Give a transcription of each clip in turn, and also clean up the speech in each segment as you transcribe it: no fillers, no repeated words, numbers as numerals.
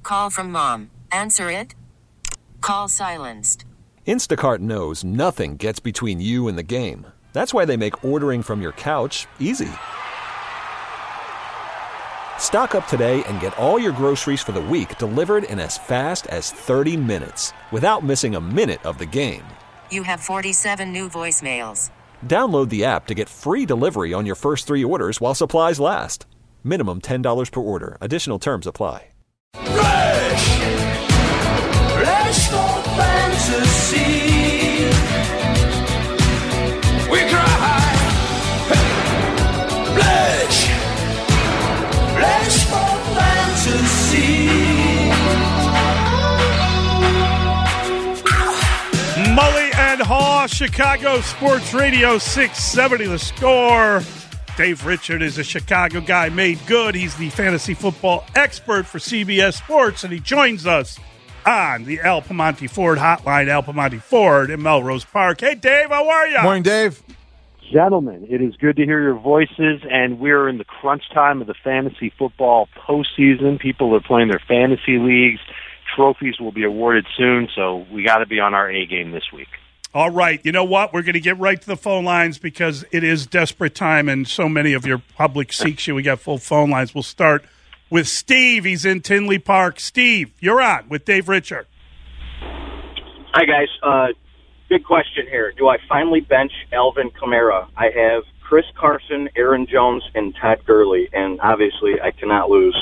Call from mom. Answer it. Call silenced. Instacart knows nothing gets between you and the game. That's why they make ordering from your couch easy. Stock up today and get all your groceries for the week delivered in as fast as 30 minutes without missing a minute of the game. You have 47 new voicemails. Download the app to get free delivery on your first 3 orders while supplies last. Minimum $10 per order. Additional terms apply. Rush! Rush for fantasy. We cry. Rush! Rush for fantasy. Mully and Haw, Chicago Sports Radio 670 The Score. Dave Richard is a Chicago guy made good. He's the fantasy football expert for CBS Sports, and he joins us on the Al Piemonte Ford hotline, Al Piemonte Ford in Melrose Park. Hey, Dave, how are you? Morning, Dave. Gentlemen, it is good to hear your voices, and we're in the crunch time of the fantasy football postseason. People are playing their fantasy leagues. Trophies will be awarded soon, so we got to be on our A game this week. All right. You know what? We're going to get right to the phone lines because it is desperate time, and so many of your public seeks you. We got full phone lines. We'll start with Steve. He's in Tinley Park. Steve, you're on with Dave Richard. Hi, guys. Big question here. Do I finally bench Alvin Kamara? I have Chris Carson, Aaron Jones, and Todd Gurley, and obviously I cannot lose.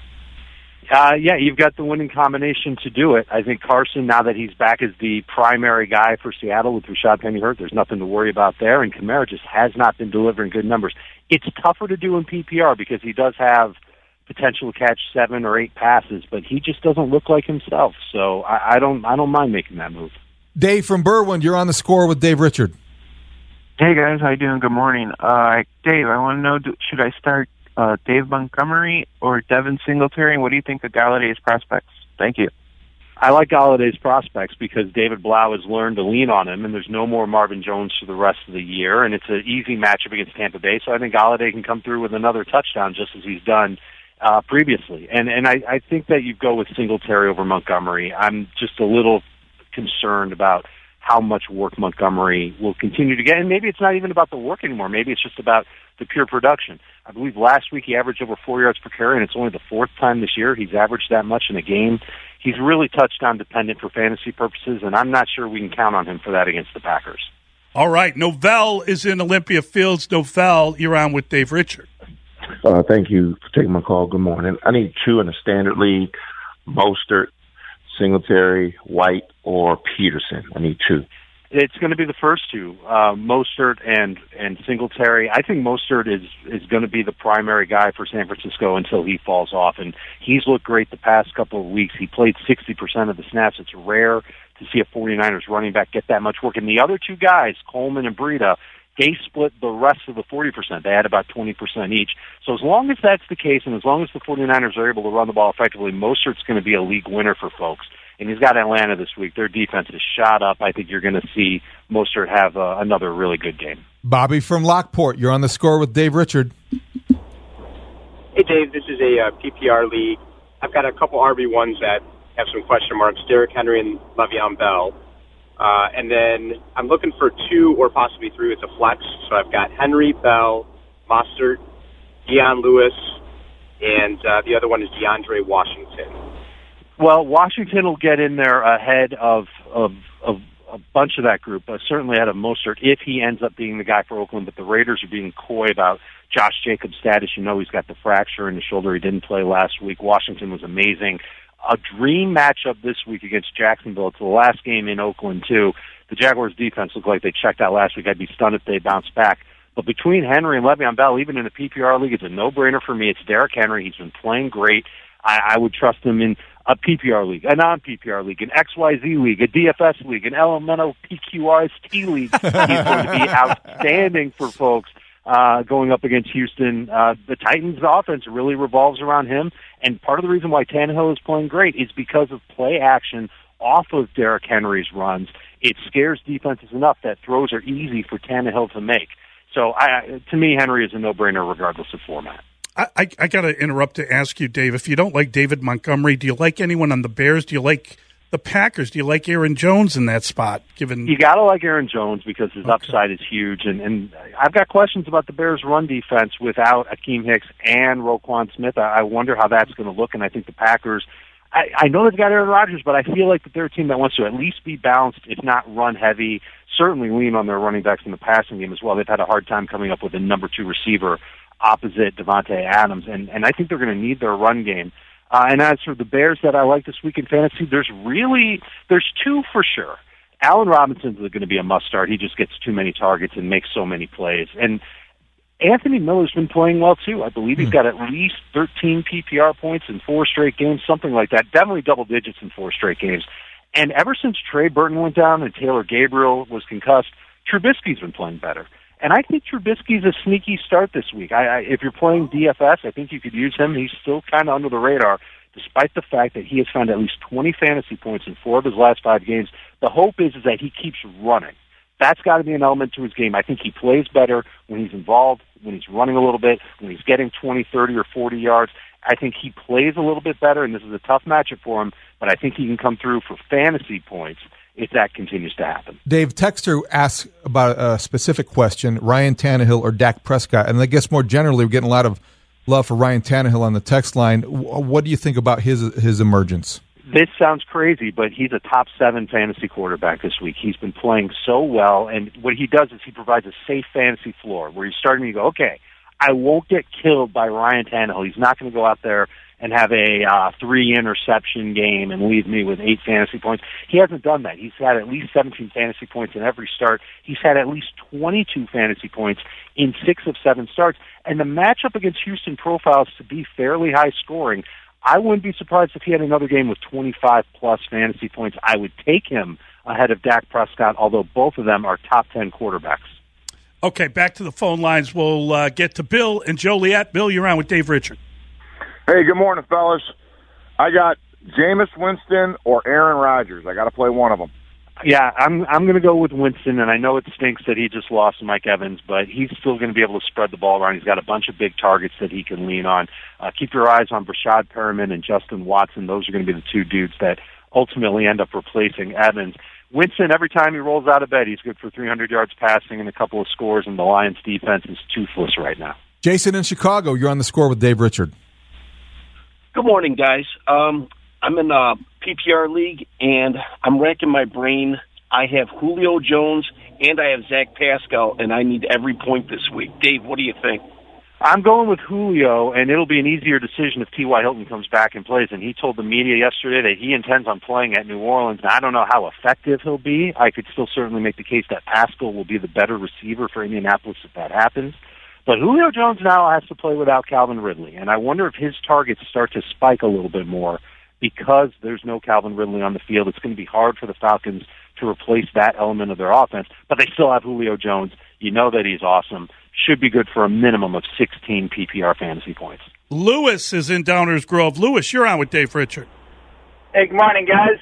Yeah, you've got the winning combination to do it. I think Carson, now that he's back as the primary guy for Seattle with Rashad Penny hurt, there's nothing to worry about there, and Kamara just has not been delivering good numbers. It's tougher to do in PPR because he does have potential to catch 7 or 8 passes, but he just doesn't look like himself, so I don't mind making that move. Dave from Berwyn, you're on the score with Dave Richard. Hey, guys. How you doing? Good morning. Dave, I want to know, should I start Dave Montgomery or Devin Singletary? What do you think of Galladay's prospects? Thank you. I like Galladay's prospects because David Blau has learned to lean on him, and there's no more Marvin Jones for the rest of the year, and it's an easy matchup against Tampa Bay, so I think Galladay can come through with another touchdown just as he's done previously. And I think that you go with Singletary over Montgomery. I'm just a little concerned about how much work Montgomery will continue to get. And maybe it's not even about the work anymore. Maybe it's just about the pure production. I believe last week he averaged over 4 yards per carry, and it's only the 4th time this year he's averaged that much in a game. He's really touchdown dependent for fantasy purposes, and I'm not sure we can count on him for that against the Packers. All right. Novell is in Olympia Fields. Novell, you're on with Dave Richard. Thank you for taking my call. Good morning. I need 2 in a standard league, Mostert, Singletary, White, or Peterson. I need 2. It's going to be the first 2, Mostert and Singletary. I think Mostert is going to be the primary guy for San Francisco until he falls off, and he's looked great the past couple of weeks. He played 60% of the snaps. It's rare to see a 49ers running back get that much work. And the other 2 guys, Coleman and Breida, they split the rest of the 40%. They had about 20% each. So as long as that's the case, and as long as the 49ers are able to run the ball effectively, Mostert's going to be a league winner for folks. And he's got Atlanta this week. Their defense is shot up. I think you're going to see Mostert have another really good game. Bobby from Lockport, you're on the score with Dave Richard. Hey, Dave, this is a PPR league. I've got a couple RB1s that have some question marks, Derrick Henry and Le'Veon Bell. And then I'm looking for 2 or possibly 3 with a flex. So I've got Henry, Bell, Mostert, Deion Lewis, and the other one is DeAndre Washington. Well, Washington will get in there ahead of a bunch of that group, certainly ahead of Mostert if he ends up being the guy for Oakland. But the Raiders are being coy about Josh Jacobs' status. You know he's got the fracture in his shoulder. He didn't play last week. Washington was amazing. A dream matchup this week against Jacksonville. It's the last game in Oakland, too. The Jaguars' defense looked like they checked out last week. I'd be stunned if they bounced back. But between Henry and Le'Veon Bell, even in a PPR league, it's a no-brainer for me. It's Derrick Henry. He's been playing great. I would trust him in a PPR league, a non-PPR league, an XYZ league, a DFS league, an elemental PQRST league. He's going to be outstanding for folks going up against Houston. The Titans' offense really revolves around him, and part of the reason why Tannehill is playing great is because of play action off of Derrick Henry's runs. It scares defenses enough that throws are easy for Tannehill to make. So, to me, Henry is a no-brainer regardless of format. I got to interrupt to ask you, Dave, if you don't like David Montgomery, do you like anyone on the Bears? Do you like the Packers? Do you like Aaron Jones in that spot? You got to like Aaron Jones because his upside is huge. And I've got questions about the Bears' run defense without Akeem Hicks and Roquan Smith. I wonder how that's going to look, and I think the Packers – I know they've got Aaron Rodgers, but I feel like that they're a team that wants to at least be balanced, if not run heavy, certainly lean on their running backs in the passing game as well. They've had a hard time coming up with a number 2 receiver opposite Devontae Adams, and I think they're going to need their run game. And as for the Bears that I like this week in fantasy, there's 2 for sure. Allen Robinson's going to be a must-start. He just gets too many targets and makes so many plays. And Anthony Miller's been playing well, too. I believe he's got at least 13 PPR points in 4 straight games, something like that. Definitely double digits in 4 straight games. And ever since Trey Burton went down and Taylor Gabriel was concussed, Trubisky's been playing better. And I think Trubisky's a sneaky start this week. If you're playing DFS, I think you could use him. He's still kind of under the radar, despite the fact that he has found at least 20 fantasy points in 4 of his last 5 games. The hope is that he keeps running. That's got to be an element to his game. I think he plays better when he's involved, when he's running a little bit, when he's getting 20, 30, or 40 yards. I think he plays a little bit better, and this is a tough matchup for him, but I think he can come through for fantasy points if that continues to happen. Dave, Texter asks about a specific question, Ryan Tannehill or Dak Prescott, and I guess more generally we're getting a lot of love for Ryan Tannehill on the text line. What do you think about his emergence? This sounds crazy, but he's a top 7 fantasy quarterback this week. He's been playing so well, and what he does is he provides a safe fantasy floor where you're starting to go, okay, I won't get killed by Ryan Tannehill. He's not going to go out there and have a 3-interception game and leave me with 8 fantasy points. He hasn't done that. He's had at least 17 fantasy points in every start. He's had at least 22 fantasy points in 6 of 7 starts, and the matchup against Houston profiles to be fairly high scoring. I wouldn't be surprised if he had another game with 25-plus fantasy points. I would take him ahead of Dak Prescott, although both of them are top 10 quarterbacks. Okay, back to the phone lines. We'll get to Bill and Joliet. Bill, you're on with Dave Richard. Hey, good morning, fellas. I got Jameis Winston or Aaron Rodgers. I got to play one of them. Yeah, I'm going to go with Winston, and I know it stinks that he just lost Mike Evans, but he's still going to be able to spread the ball around. He's got a bunch of big targets that he can lean on. Keep your eyes on Brashad Perriman and Justin Watson. Those are going to be the 2 dudes that ultimately end up replacing Evans. Winston, every time he rolls out of bed, he's good for 300 yards passing and a couple of scores, and the Lions' defense is toothless right now. Jason in Chicago, you're on the score with Dave Richard. Good morning, guys. I'm in a PPR league, and I'm racking my brain. I have Julio Jones, and I have Zach Pascal, and I need every point this week. Dave, what do you think? I'm going with Julio, and it'll be an easier decision if T.Y. Hilton comes back and plays. And he told the media yesterday that he intends on playing at New Orleans. Now, I don't know how effective he'll be. I could still certainly make the case that Pascal will be the better receiver for Indianapolis if that happens. But Julio Jones now has to play without Calvin Ridley, and I wonder if his targets start to spike a little bit more because there's no Calvin Ridley on the field. It's going to be hard for the Falcons to replace that element of their offense, but they still have Julio Jones. You know that he's awesome. Should be good for a minimum of 16 PPR fantasy points. Lewis is in Downers Grove. Lewis, you're on with Dave Richard. Hey, good morning, guys.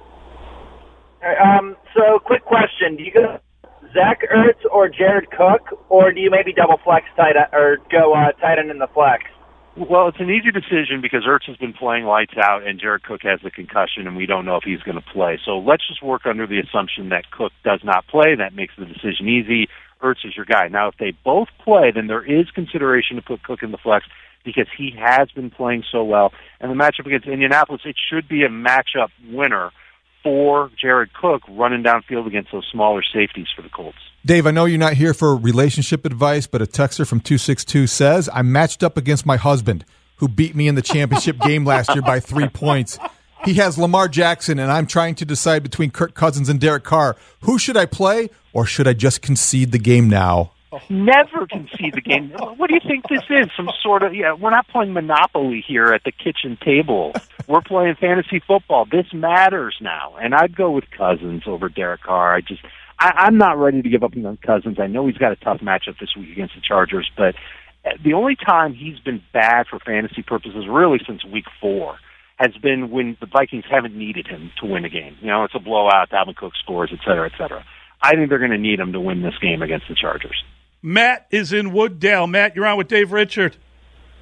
So, quick question. Do you go Zach Ertz or Jared Cook, or do you maybe double flex tight end, or go tight end in the flex? Well, it's an easy decision because Ertz has been playing lights out and Jared Cook has the concussion, and we don't know if he's going to play. So let's just work under the assumption that Cook does not play. That makes the decision easy. Ertz is your guy. Now, if they both play, then there is consideration to put Cook in the flex because he has been playing so well. And the matchup against Indianapolis, it should be a matchup winner for Jared Cook running downfield against those smaller safeties for the Colts. Dave, I know you're not here for relationship advice, but a texter from 262 says, I'm matched up against my husband, who beat me in the championship game last year by 3 points. He has Lamar Jackson, and I'm trying to decide between Kirk Cousins and Derek Carr. Who should I play, or should I just concede the game now? Never concede the game. What do you think this is? Some sort of, we're not playing Monopoly here at the kitchen table. We're playing fantasy football. This matters now. And I'd go with Cousins over Derek Carr. I'm not ready to give up on Cousins. I know he's got a tough matchup this week against the Chargers, but the only time he's been bad for fantasy purposes really since week 4 has been when the Vikings haven't needed him to win a game. It's a blowout, Dalvin Cook scores, et cetera, et cetera. I think they're going to need him to win this game against the Chargers. Matt is in Wooddale. Matt, you're on with Dave Richard.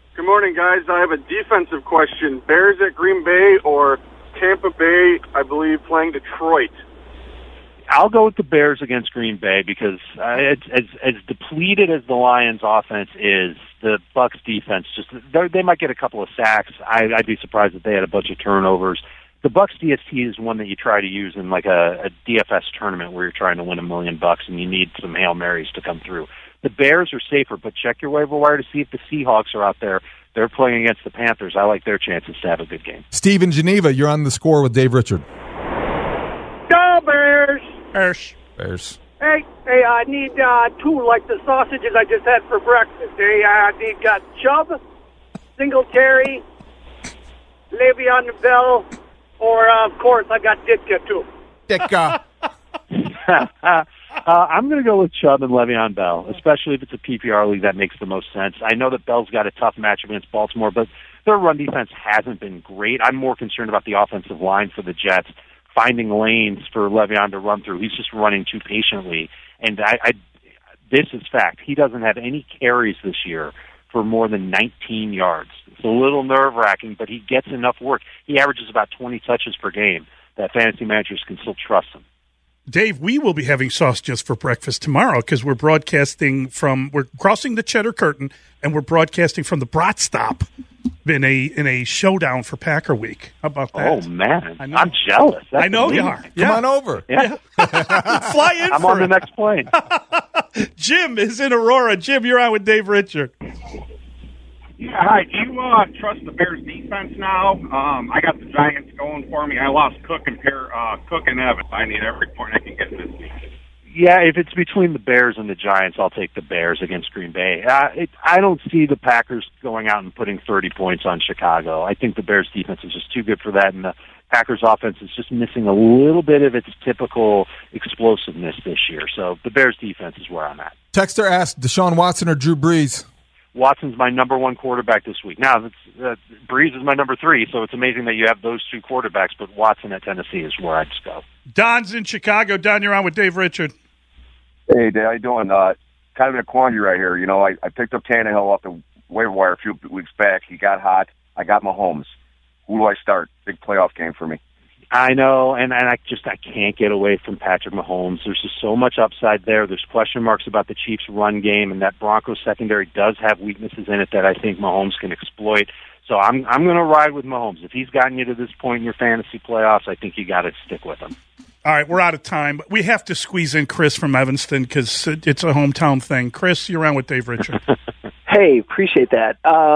Good morning, guys. I have a defensive question. Bears at Green Bay or Tampa Bay, I believe, playing Detroit? I'll go with the Bears against Green Bay because as depleted as the Lions' offense is, the Bucs' defense they might get a couple of sacks. I'd be surprised if they had a bunch of turnovers. The Bucs DST is one that you try to use in like a DFS tournament where you're trying to win $1 million and you need some Hail Marys to come through. The Bears are safer, but check your waiver wire to see if the Seahawks are out there. They're playing against the Panthers. I like their chances to have a good game. Steve in Geneva, you're on the score with Dave Richard. Go Bears! Bears. Hey, I need two, like the sausages I just had for breakfast. I need Chubb, Singletary, Le'Veon Bell, or, of course, I got Ditka, too. Ditka. I'm going to go with Chubb and Le'Veon Bell, especially if it's a PPR league. That makes the most sense. I know that Bell's got a tough match against Baltimore, but their run defense hasn't been great. I'm more concerned about the offensive line for the Jets, finding lanes for Le'Veon to run through. He's just running too patiently. And this is fact. He doesn't have any carries this year for more than 19 yards. It's a little nerve-wracking, but he gets enough work. He averages about 20 touches per game that fantasy managers can still trust him. Dave, we will be having sausages for breakfast tomorrow because we're crossing the Cheddar Curtain, and we're broadcasting from the Brat Stop in a showdown for Packer Week. How about that? Oh, man. I'm jealous. I know you are. Come on over. Yeah. Fly in I'm on the next plane. Jim is in Aurora. Jim, you're on with Dave Richard. Yeah, hi. Do you trust the Bears defense now? I got the Giants going for me. I lost Cook and Evans. I need every point I can get in this game. Yeah, if it's between the Bears and the Giants, I'll take the Bears against Green Bay. I don't see the Packers going out and putting 30 points on Chicago. I think the Bears defense is just too good for that, and the Packers offense is just missing a little bit of its typical explosiveness this year. So the Bears defense is where I'm at. Texter asked, Deshaun Watson or Drew Brees? Watson's my number one quarterback this week. Now, Brees is my number 3, so it's amazing that you have those two quarterbacks, but Watson at Tennessee is where I'd just go. Don's in Chicago. Don, you're on with Dave Richard. Hey, Dave, how you doing? Kind of in a quandary right here. You know, I picked up Tannehill off the waiver wire a few weeks back. He got hot. I got Mahomes. Who do I start? Big playoff game for me. I know, and I can't get away from Patrick Mahomes. There's just so much upside there. There's question marks about the Chiefs' run game, and that Broncos secondary does have weaknesses in it that I think Mahomes can exploit. So I'm going to ride with Mahomes. If he's gotten you to this point in your fantasy playoffs, I think you got to stick with him. All right, we're out of time. We have to squeeze in Chris from Evanston because it's a hometown thing. Chris, you're on with Dave Richard. Hey, appreciate that.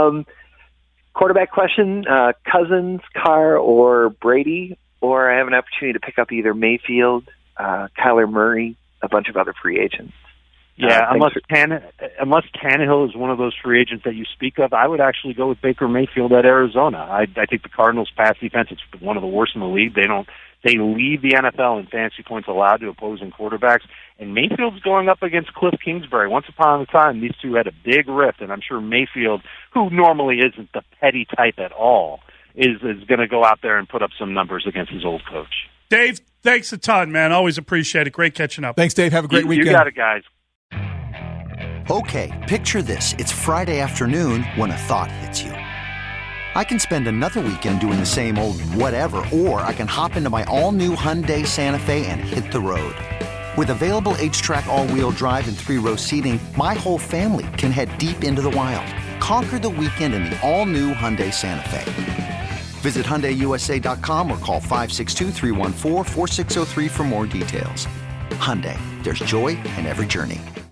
Quarterback question, Cousins, Carr, or Brady? Or I have an opportunity to pick up either Mayfield, Kyler Murray, a bunch of other free agents. Yeah, unless Tannehill is one of those free agents that you speak of, I would actually go with Baker Mayfield at Arizona. I think the Cardinals' pass defense is one of the worst in the league. They lead the NFL in fantasy points allowed to opposing quarterbacks, and Mayfield's going up against Cliff Kingsbury. Once upon a time, these two had a big rift, and I'm sure Mayfield, who normally isn't the petty type at all, is going to go out there and put up some numbers against his old coach. Dave, thanks a ton, man. Always appreciate it. Great catching up. Thanks, Dave. Have a great weekend. You got it, guys. Okay, picture this. It's Friday afternoon when a thought hits you. I can spend another weekend doing the same old whatever, or I can hop into my all-new Hyundai Santa Fe and hit the road. With available H-Track all-wheel drive and 3-row seating, my whole family can head deep into the wild. Conquer the weekend in the all-new Hyundai Santa Fe. Visit HyundaiUSA.com or call 562-314-4603 for more details. Hyundai, there's joy in every journey.